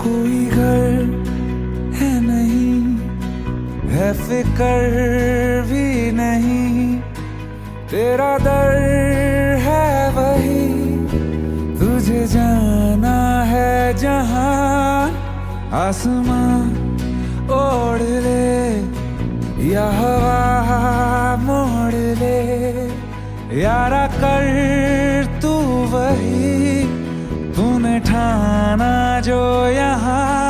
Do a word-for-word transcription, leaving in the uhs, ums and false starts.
कोई घर है नहीं, है फिकर भी नहीं, तेरा दर है वही, तुझे जाना है जहां। आसमां ओढ़ ले या हवा मोड़ ले, यारा कर तू वही, तूने ठाना जो यहाँ